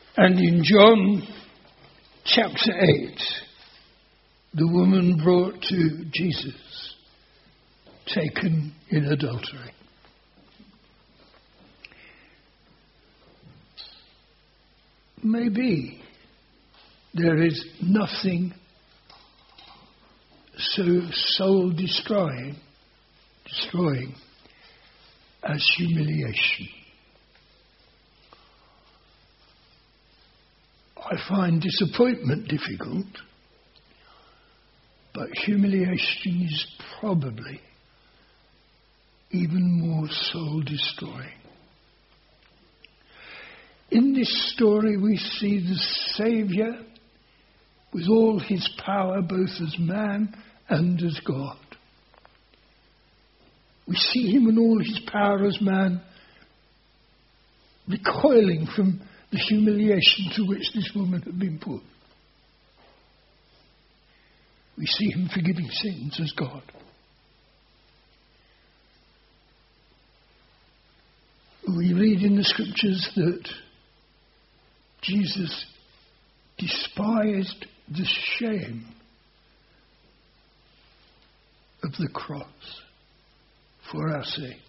And in John chapter 8, the woman brought to Jesus, taken in adultery. Maybe there is nothing so soul destroying as humiliation. I find disappointment difficult, but humiliation is probably even more soul destroying. In this story we see the Saviour with all his power, both as man and as God. We see him in all his power as man, recoiling from the humiliation to which this woman had been put. We see him forgiving sins as God. We read in the scriptures that Jesus despised the shame of the cross for our sakes.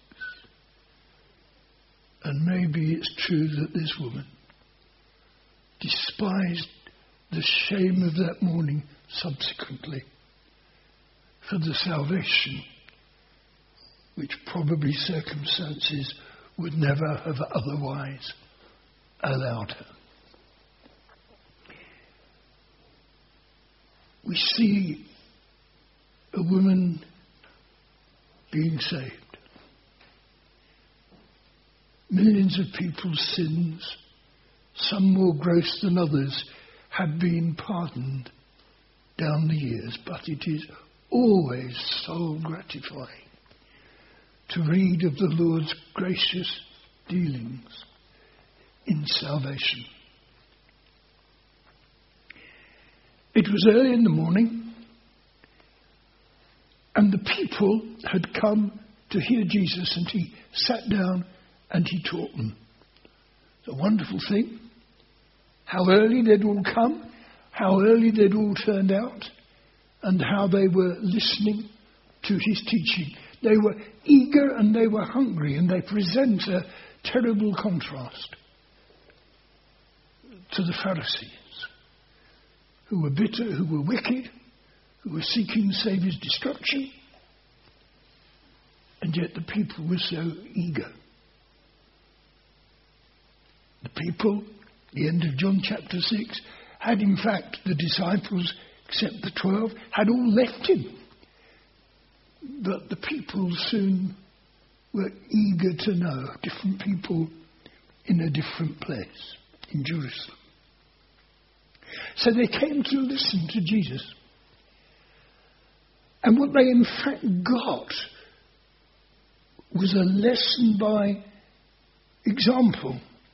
And maybe it's true that this woman despised the shame of that morning subsequently for the salvation which probably circumstances would never have otherwise allowed her. We see a woman being saved. Millions of people's sins, some more gross than others, have been pardoned down the years, but it is always soul gratifying to read of the Lord's gracious dealings in salvation. It was early in the morning, and the people had come to hear Jesus, and he sat down and he taught them. It's a wonderful thing. How early they'd all come, how early they'd all turned out, and how they were listening to his teaching. They were eager and they were hungry, and they present a terrible contrast to the Pharisees, who were bitter, who were wicked, who were seeking the Saviour's destruction, and yet the people were so eager. The people, the end of John chapter 6, had in fact the disciples, except the 12, had all left him. But the people soon were eager to know, different people in a different place in Jerusalem. So they came to listen to Jesus. And what they in fact got was a lesson by example,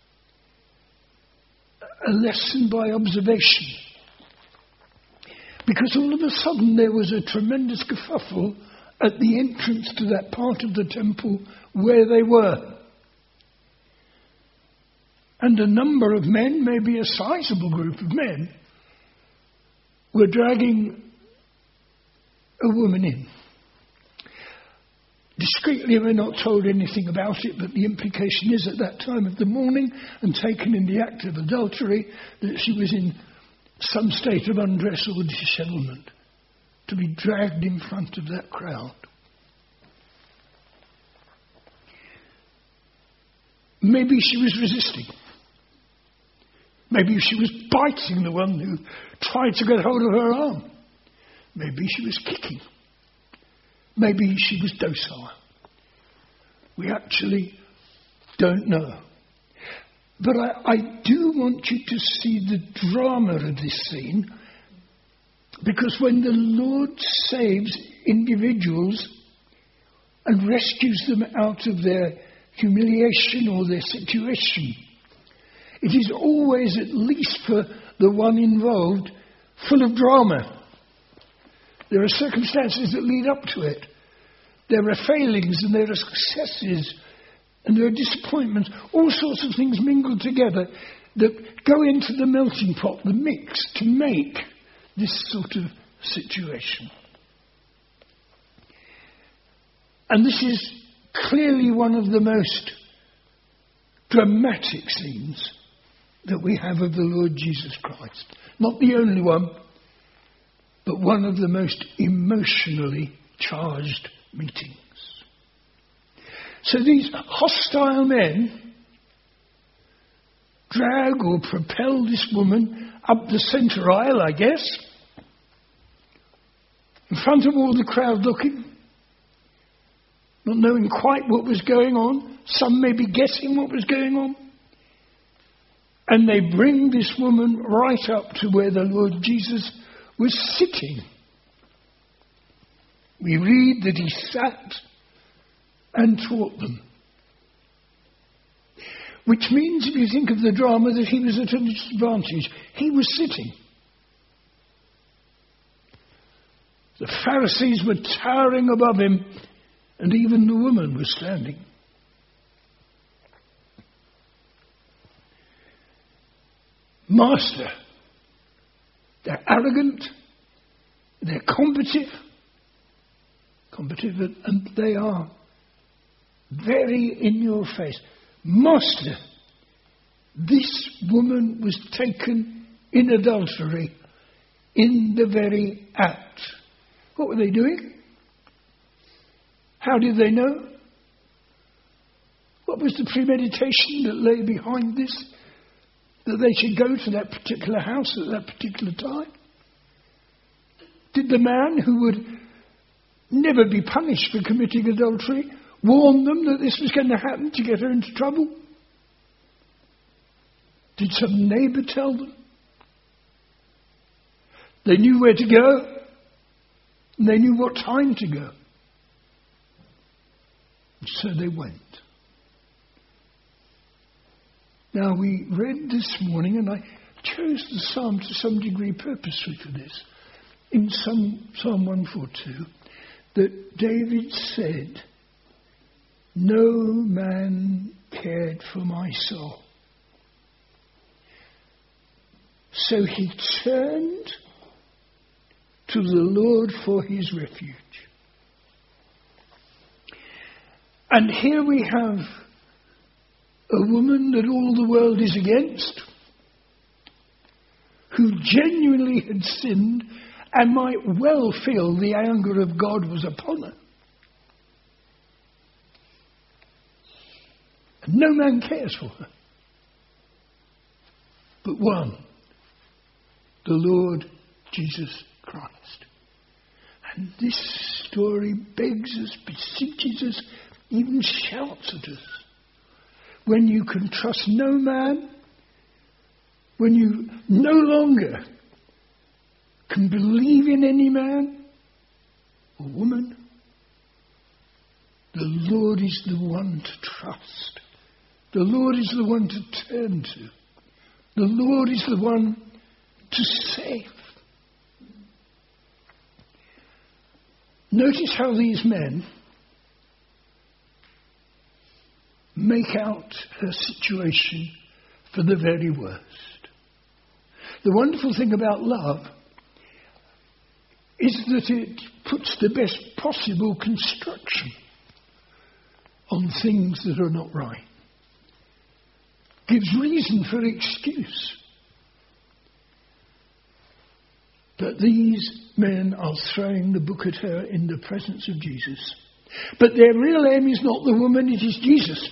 a lesson by observation. Because all of a sudden there was a tremendous kerfuffle at the entrance to that part of the temple where they were. And a number of men, maybe a sizable group of men, were dragging a woman in. Discreetly, we're not told anything about it, but the implication is at that time of the morning and taken in the act of adultery that she was in some state of undress or dishevelment to be dragged in front of that crowd. Maybe she was resisting. Maybe she was biting the one who tried to get hold of her arm. Maybe she was kicking. Maybe she was docile. We actually don't know. But I do want you to see the drama of this scene, because when the Lord saves individuals and rescues them out of their humiliation or their situation, it is always, at least for the one involved, full of drama. There are circumstances that lead up to it. There are failings and there are successes and there are disappointments. All sorts of things mingled together. that go into the melting pot, the mix, to make this sort of situation. And this is clearly one of the most dramatic scenes that we have of the Lord Jesus Christ. Not the only one, but one of the most emotionally charged meetings. So these hostile men drag or propel this woman up the centre aisle, I guess, in front of all the crowd looking, not knowing quite what was going on. Some may be guessing what was going on. And they bring this woman right up to where the Lord Jesus was sitting. We read that he sat and taught them. Which means, if you think of the drama, that he was at a disadvantage. He was sitting. The Pharisees were towering above him, and even the woman was standing. Master, they're arrogant, they're combative, and they are very in your face. Master, this woman was taken in adultery in the very act. What were they doing? How did they know? What was the premeditation that lay behind this? That they should go to that particular house at that particular time? Did the man, who would never be punished for committing adultery, warn them that this was going to happen to get her into trouble? Did some neighbour tell them? They knew where to go, and they knew what time to go. And so they went. Now, we read this morning, and I chose the psalm to some degree purposely for this, in Psalm 142, that David said, "No man cared for my soul. So he turned to the Lord for his refuge." And here we have a woman that all the world is against, who genuinely had sinned and might well feel the anger of God was upon her. And no man cares for her. But one, the Lord Jesus Christ. And this story begs us, beseeches us, even shouts at us. When you can trust no man, when you no longer can believe in any man or woman, the Lord is the one to trust. The Lord is the one to turn to. The Lord is the one to save. Notice how these men make out her situation for the very worst. The wonderful thing about love is that it puts the best possible construction on things that are not right. Gives reason for excuse. But these men are throwing the book at her in the presence of Jesus. But their real aim is not the woman, it is Jesus.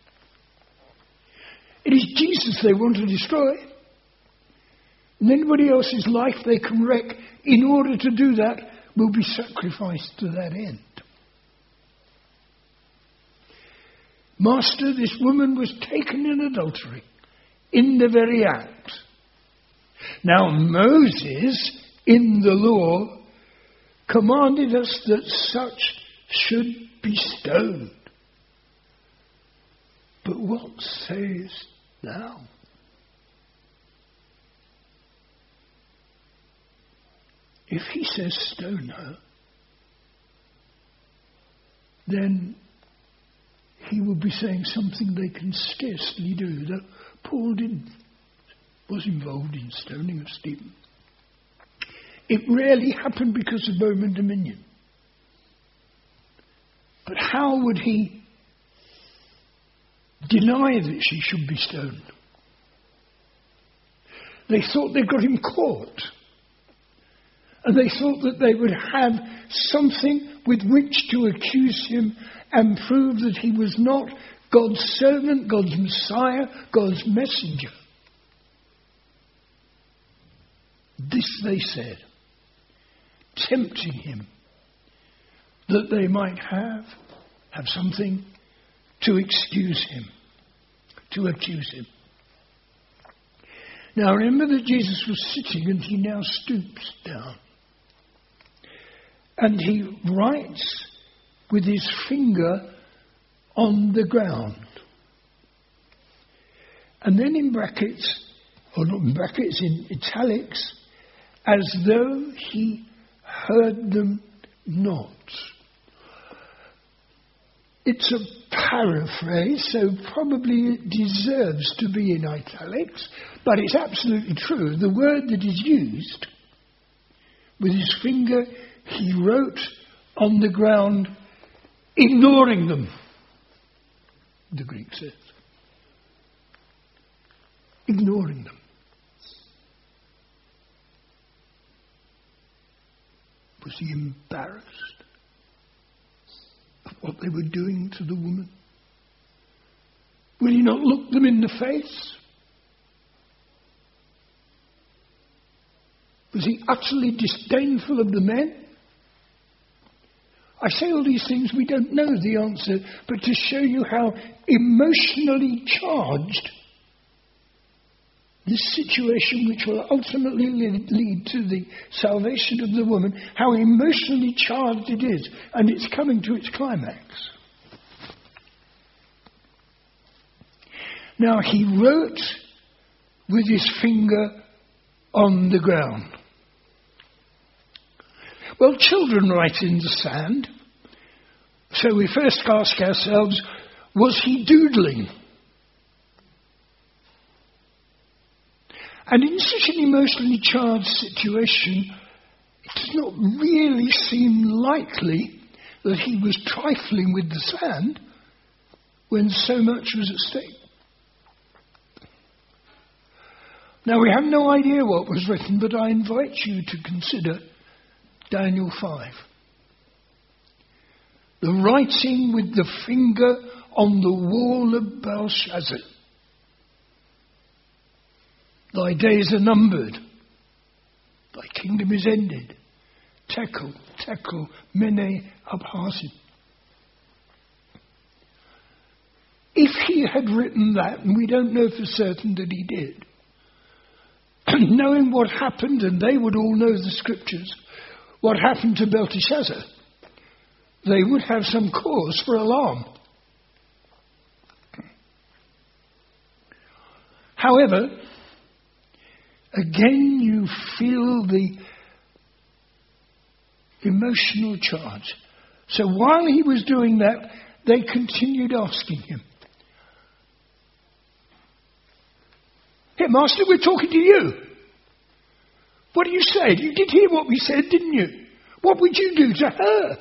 It is Jesus they want to destroy. And anybody else's life they can wreck in order to do that will be sacrificed to that end. Master, this woman was taken in adultery in the very act. Now Moses, in the law, commanded us that such should be stoned. But what sayest thou? If he says stone her, then he will be saying something they can scarcely do, that Paul didn't. was involved in stoning of Stephen. It rarely happened because of Roman dominion. But how would he deny that she should be stoned? They thought they got him caught. And they thought that they would have something with which to accuse him and prove that he was not God's servant, God's Messiah, God's messenger. This they said, tempting him, that they might have something to excuse him, to accuse him. Now remember that Jesus was sitting and he now stoops down. And he writes with his finger on the ground. And then in brackets, or not in brackets, in italics, as though he heard them not. It's a paraphrase, so probably it deserves to be in italics, but it's absolutely true. The word that is used, with his finger, he wrote on the ground, ignoring them, the Greek says. Ignoring them. Was he embarrassed of what they were doing to the woman? Will he not look them in the face? Was he utterly disdainful of the men? I say all these things, we don't know the answer, but to show you how emotionally charged this situation, which will ultimately lead to the salvation of the woman, how emotionally charged it is, and it's coming to its climax. Now he wrote with his finger on the ground. Well, children write in the sand. So we first ask ourselves, was he doodling? And in such an emotionally charged situation, it does not really seem likely that he was trifling with the sand when so much was at stake. Now, we have no idea what was written, but I invite you to consider Daniel 5. The writing with the finger on the wall of Belshazzar. Thy days are numbered. Thy kingdom is ended. Tekel, Tekel, Mene, Upharsin. If he had written that, and we don't know for certain that he did, knowing what happened, and they would all know the scriptures, what happened to Belteshazzar, they would have some cause for alarm. However, again you feel the emotional charge. So while he was doing that, they continued asking him. Hey, Master, we're talking to you. What do you say? You did hear what we said, didn't you? What would you do to her?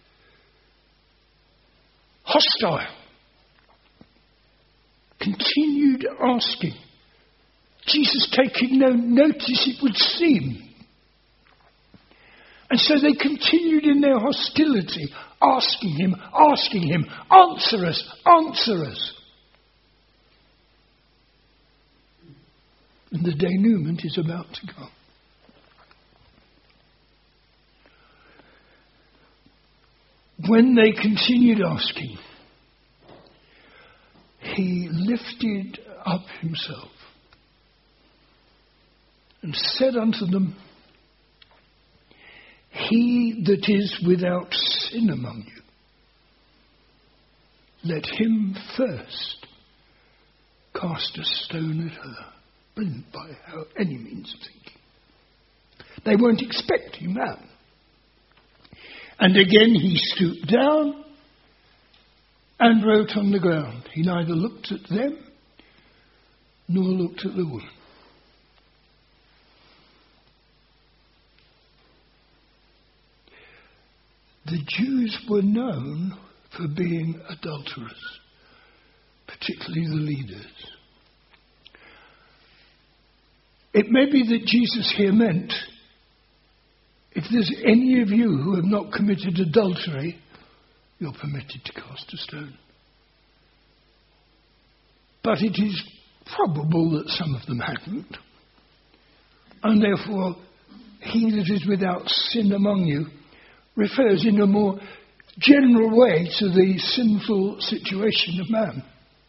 Hostile. Continued asking. Jesus taking no notice, it would seem. And so they continued in their hostility, asking him, answer us, answer us. And the denouement is about to come. When they continued asking, he lifted up himself and said unto them, he that is without sin among you, let him first cast a stone at her. Brilliant by any means of thinking. They weren't expecting that. And again he stooped down and wrote on the ground. He neither looked at them nor looked at the woman. The Jews were known for being adulterous, particularly the leaders. It may be that Jesus here meant, if there's any of you who have not committed adultery, you're permitted to cast a stone. But it is probable that some of them hadn't. And therefore, he that is without sin among you refers in a more general way to the sinful situation of man.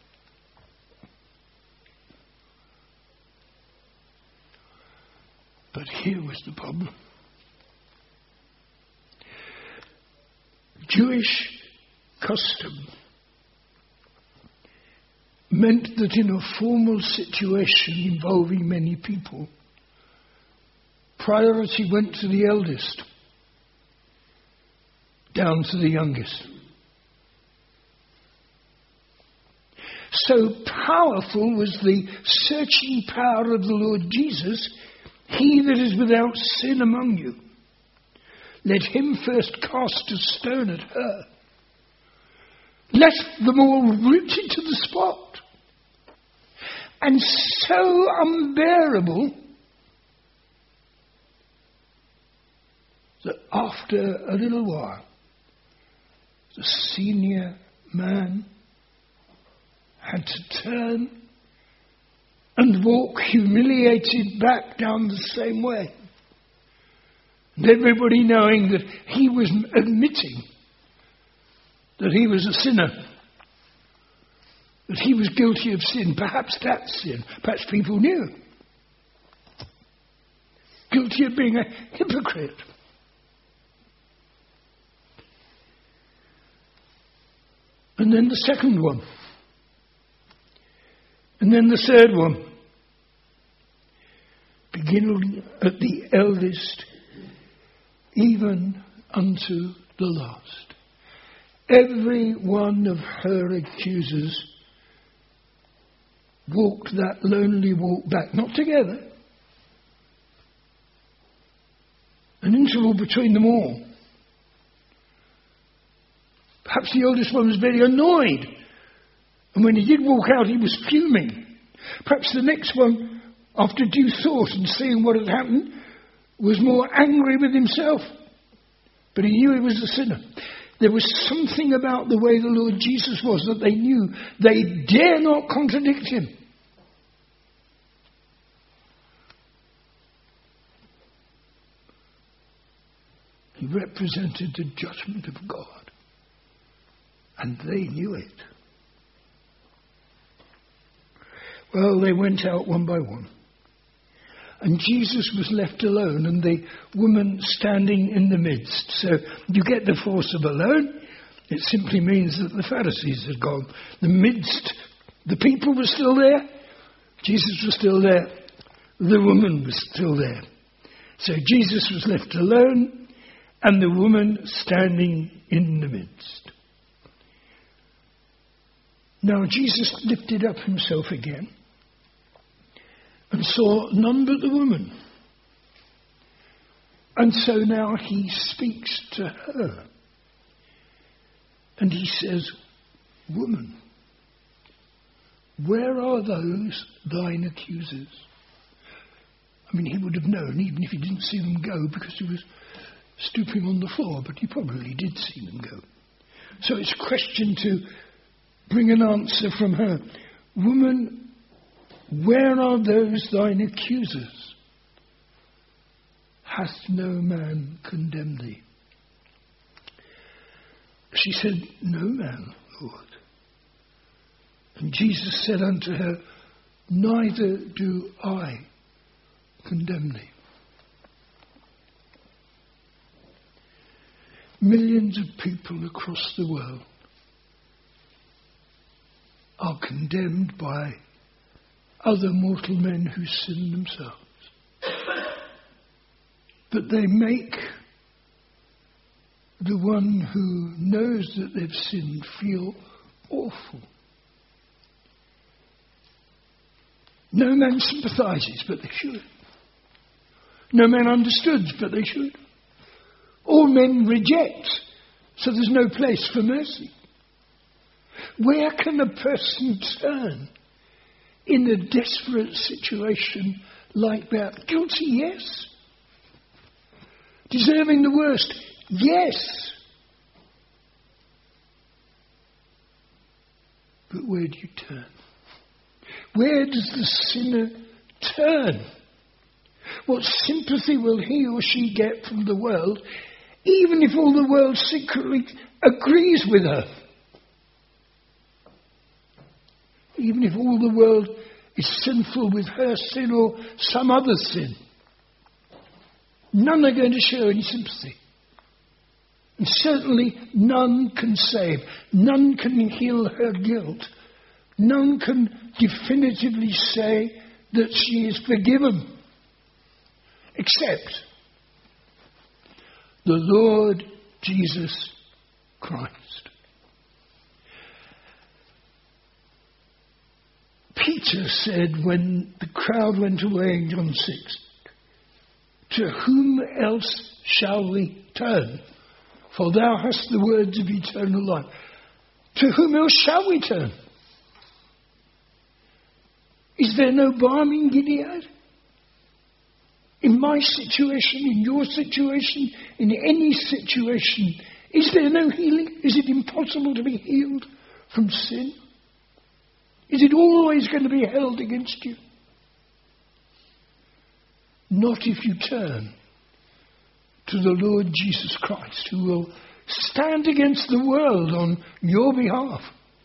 But here was the problem. Jewish custom meant that in a formal situation involving many people, priority went to the eldest, down to the youngest. So powerful was the searching power of the Lord Jesus, he that is without sin among you, let him first cast a stone at her. Left them all rooted to the spot. And so unbearable that after a little while, the senior man had to turn and walk humiliated back down the same way. And everybody knowing that he was admitting that he was a sinner, that he was guilty of sin, perhaps that sin, perhaps people knew. Guilty of being a hypocrite. And then the second one. And then the third one. Beginning at the eldest, even unto the last. Every one of her accusers walked that lonely walk back, not together. An interval between them all. Perhaps the oldest one was very annoyed. And when he did walk out, he was fuming. Perhaps the next one, after due thought and seeing what had happened, was more angry with himself. But he knew he was a sinner. There was something about the way the Lord Jesus was that they knew they dare not contradict him. He represented the judgment of God. And they knew it. Well, they went out one by one. And Jesus was left alone and the woman standing in the midst. So you get the force of alone. It simply means that the Pharisees had gone. The midst, the people were still there. Jesus was still there. The woman was still there. So Jesus was left alone and the woman standing in the midst. Now Jesus lifted up himself again and saw none but the woman. And so now he speaks to her. And he says, "Woman, where are those thine accusers?" I mean, he would have known even if he didn't see them go because he was stooping on the floor, but he probably did see them go. So it's a question to bring an answer from her. "Woman, where are those thine accusers? Hath no man condemned thee?" She said, "No man, Lord." And Jesus said unto her, "Neither do I condemn thee." Millions of people across the world are condemned by other mortal men who sin themselves. But they make the one who knows that they've sinned feel awful. No man sympathizes, but they should. No man understood, but they should. All men reject, So there's no place for mercy. Where can a person turn in a desperate situation like that? Guilty, yes. Deserving the worst, yes. But where do you turn? Where does the sinner turn? What sympathy will he or she get from the world, even if all the world secretly agrees with her? Even if all the world is sinful with her sin or some other sin. None are going to show any sympathy. And certainly none can save. None can heal her guilt. None can definitively say that she is forgiven. Except the Lord Jesus Christ. Peter said when the crowd went away in John 6, "To whom else shall we turn? For thou hast the words of eternal life." To whom else shall we turn? Is there no balm in Gilead? In my situation, in your situation, in any situation, is there no healing? Is it impossible to be healed from sin? Is it always going to be held against you? Not if you turn to the Lord Jesus Christ, who will stand against the world on your behalf.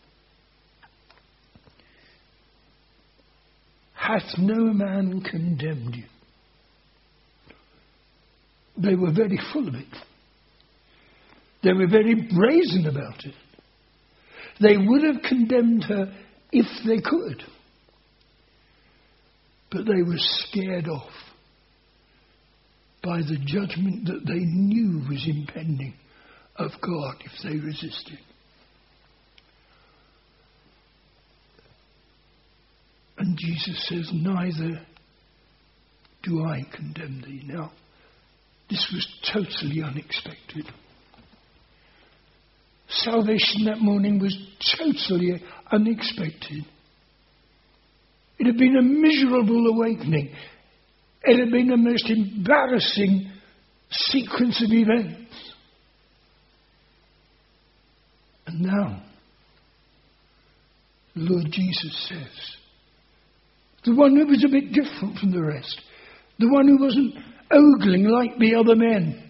Hath no man condemned you? They were very full of it. They were very brazen about it. They would have condemned her if they could. But they were scared off by the judgment that they knew was impending of God if they resisted. And Jesus says, "Neither do I condemn thee." Now, this was totally unexpected. Salvation that morning was totally unexpected. It had been a miserable awakening. It had been a most embarrassing sequence of events. And now, the Lord Jesus says, the one who was a bit different from the rest, the one who wasn't ogling like the other men,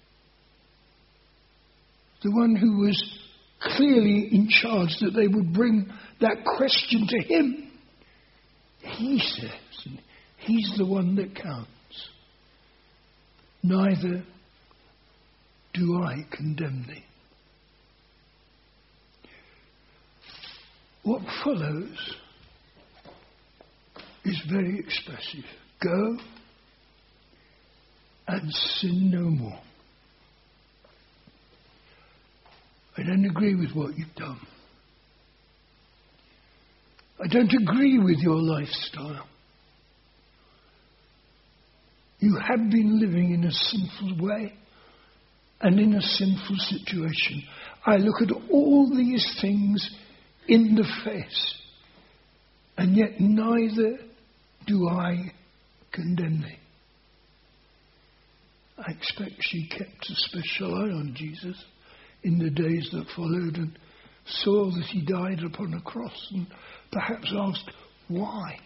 the one who was clearly in charge that they would bring that question to him, he says, and he's the one that counts, "Neither do I condemn thee." What follows is very expressive. Go and sin no more. I don't agree with what you've done. I don't agree with your lifestyle. You have been living in a sinful way and in a sinful situation. I look at all these things in the face, and yet neither do I condemn thee. I expect she kept a special eye on Jesus in the days that followed and saw that he died upon a cross and perhaps asked why.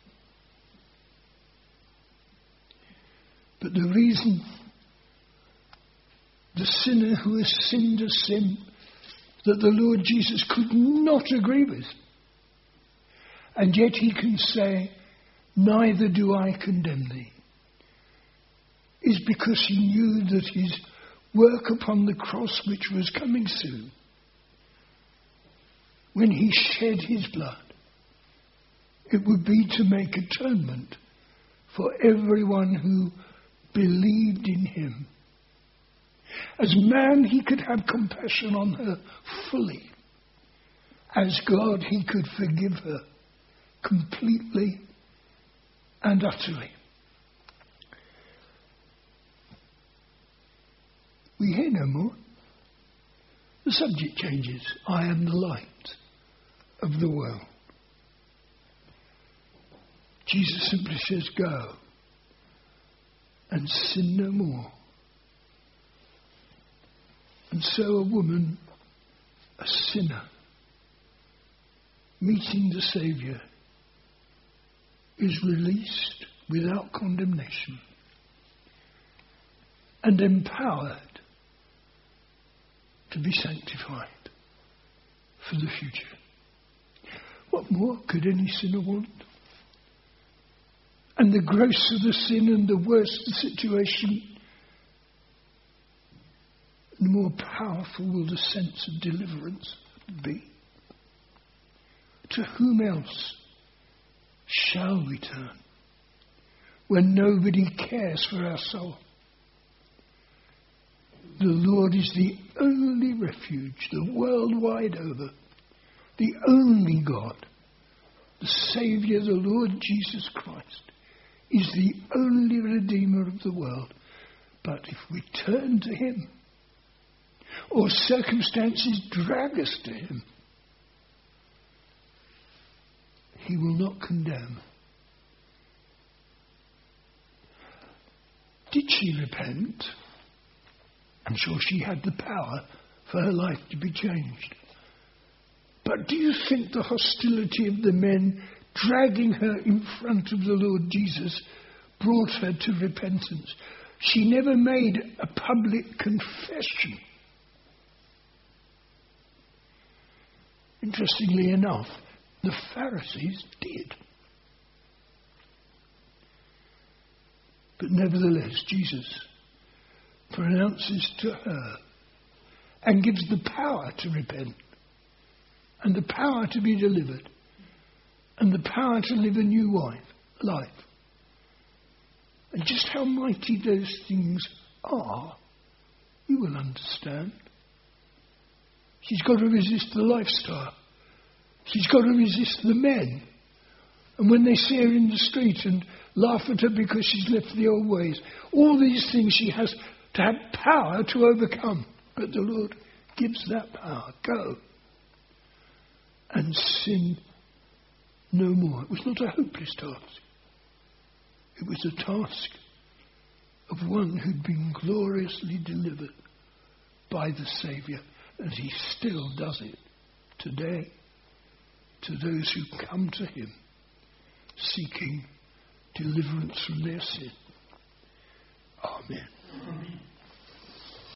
But the reason the sinner who has sinned a sin that the Lord Jesus could not agree with, and yet he can say, "Neither do I condemn thee," is because he knew that his work upon the cross, which was coming soon, when he shed his blood, it would be to make atonement for everyone who believed in him. As man, he could have compassion on her fully. As God, he could forgive her completely and utterly. We hear no more. The subject changes. I am the light of the world. Jesus simply says, go and sin no more. And so a woman, a sinner, meeting the Saviour, is released without condemnation and empowered to be sanctified for the future. What more could any sinner want? And the grosser the sin and the worse the situation, the more powerful will the sense of deliverance be. To whom else shall we turn when nobody cares for our soul? The Lord is the only refuge, the world wide over, the only God, the Saviour, the Lord Jesus Christ, is the only Redeemer of the world. But if we turn to him, or circumstances drag us to him, he will not condemn. Did she repent? I'm sure she had the power for her life to be changed. But do you think the hostility of the men dragging her in front of the Lord Jesus brought her to repentance? She never made a public confession. Interestingly enough, the Pharisees did. But nevertheless, Jesus pronounces to her and gives the power to repent and the power to be delivered and the power to live a new life. And just how mighty those things are, you will understand. She's got to resist the lifestyle. She's got to resist the men. And when they see her in the street and laugh at her because she's left the old ways, all these things she has to have power to overcome. But the Lord gives that power. Go and sin no more. It was not a hopeless task. It was a task of one who'd been gloriously delivered by the Saviour. And he still does it today to those who come to him seeking deliverance from their sin. Amen.